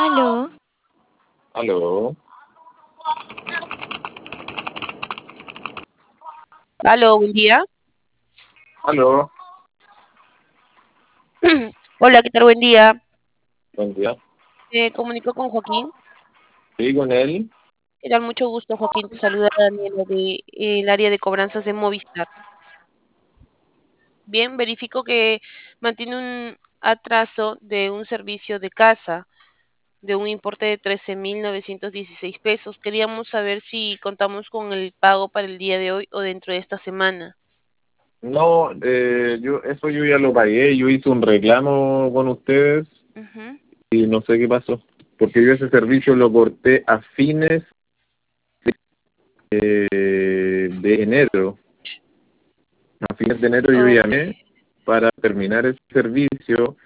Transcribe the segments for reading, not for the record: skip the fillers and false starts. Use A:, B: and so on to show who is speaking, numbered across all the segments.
A: Aló,
B: Aló,
C: Aló, buen día.
B: aló,
C: Hola, ¿qué tal? Buen día.
B: buen día.
C: Comunico con Joaquín.
B: Sí, con él.
C: ¿Qué tal? Mucho gusto, Joaquín. Te saluda Daniela de el área de cobranzas de Movistar. Bien, verifico que mantiene un atraso de un servicio de casa de un importe de 13.916 pesos. Queríamos saber si contamos con el pago para el día de hoy o dentro de esta semana.
B: No, yo ya lo pagué. Yo hice un reclamo con ustedes
C: Ujú.
B: y no sé qué pasó. Porque yo ese servicio lo corté a fines de enero. A fines de enero yo
C: Ok.
B: llamé para terminar ese servicio,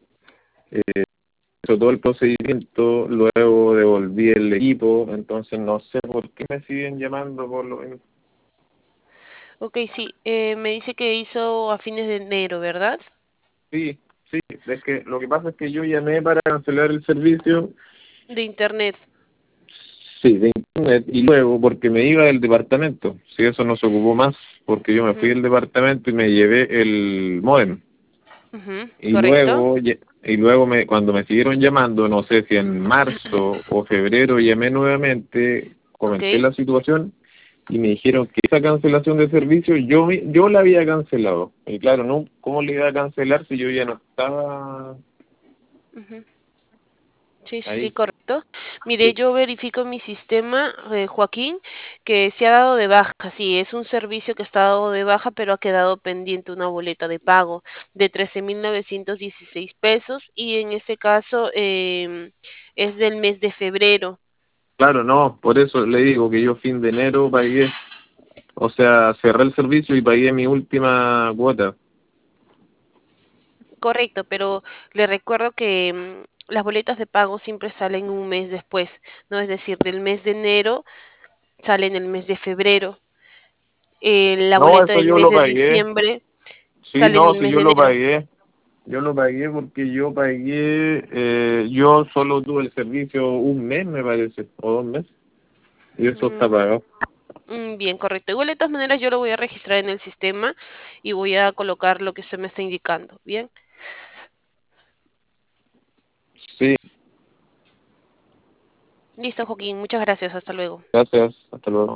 B: hizo todo el procedimiento, luego devolví el equipo, entonces no sé por qué me siguen llamando por lo mismo.
C: Ok, sí. Me dice que hizo a fines de enero, ¿verdad?
B: Sí, sí, es que lo que pasa es que yo llamé para cancelar el servicio.
C: De internet.
B: Sí, de internet, y luego porque me iba del departamento, si eso no se ocupó más, porque yo me fui
C: Ujú,
B: del departamento y me llevé el modem.
C: ujú,
B: Y
C: correcto.
B: luego, cuando me siguieron llamando, no sé si en marzo o febrero, llamé nuevamente,
C: Ok.
B: comenté la situación y me dijeron que esa cancelación de servicio yo la había cancelado. Y claro, no, ¿cómo le iba a cancelar si yo ya no estaba
C: Ujú. Sí, sí, sí,
B: ahí?
C: correcto. Mire,
B: Sí.
C: yo verifico en mi sistema, Joaquín, que se ha dado de baja. Sí, es un servicio que está dado de baja, pero ha quedado pendiente una boleta de pago de 13.916 pesos y en este caso es del mes de febrero.
B: Claro, no, por eso le digo que yo fin de enero pagué. O sea, cerré el servicio y pagué mi última cuota.
C: Correcto, pero le recuerdo que las boletas de pago siempre salen un mes después, ¿no? Es decir, del mes de enero sale en el mes de febrero. La
B: No,
C: boleta
B: eso
C: del
B: yo
C: mes
B: lo
C: de
B: pagué.
C: diciembre
B: Sí,
C: sale en
B: no,
C: el
B: sí,
C: mes
B: yo
C: de
B: lo
C: enero.
B: pagué. Yo lo pagué porque yo pagué, yo solo tuve el servicio un mes, me parece, o 2 meses. Y eso está
C: Mm,
B: pagado.
C: bien, correcto. Igual de todas maneras yo lo voy a registrar en el sistema y voy a colocar lo que usted me está indicando. Bien.
B: Sí,
C: Listo, Joaquín. Muchas gracias. Hasta luego.
B: gracias. Hasta luego.